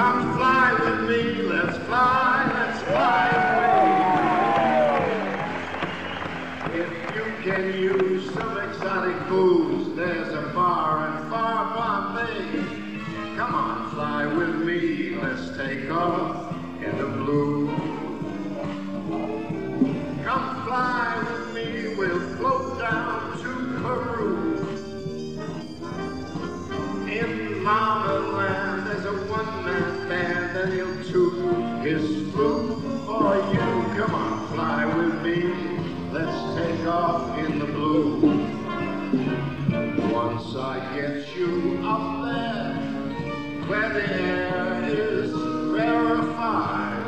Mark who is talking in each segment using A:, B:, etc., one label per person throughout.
A: Come fly with me, let's fly away. If you can use some exotic booze, there's a bar in far Bombay. Come on, fly with me, let's take off in the blue. Come fly with me, we'll float down to Peru. In Mama Land, there's a one-man band, and he'll toot his flute for you. Come on, fly with me, let's take off in the blue. Once I get you up there, where the air is rarefied,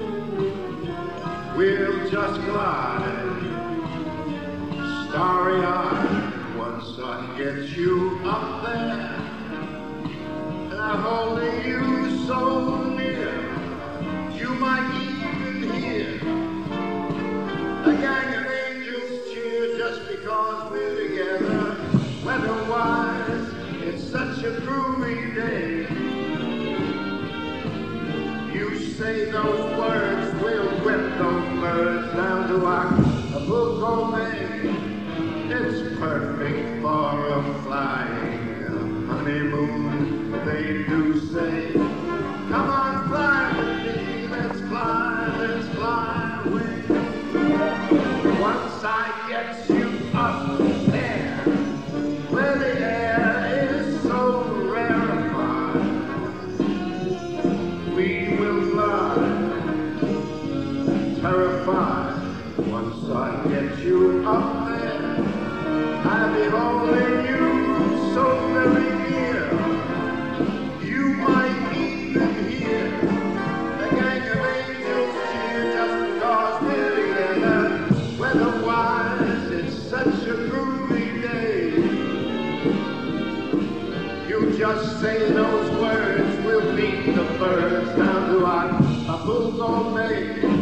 A: we'll just glide, starry-eyed. Once I get you up there, and I'm holding you so near, you might even hear a gang of angels cheer just because we're together. Weather-wise, it's such a groovy day. You say those words, we'll whip those birds down to Acapulco Bay. It's perfect for a flying honeymoon, they do say. Come on, fly with me, let's fly away. Once I get you up there, where the air is so rarefied, we will fly, terrified. Once I get you up there, I'll be holding you so very near, you might even hear a gang of angels cheer just because we're together. Weather-wise, it's such a groovy day. You just say those words, we'll beat the birds down to Acapulco Bay.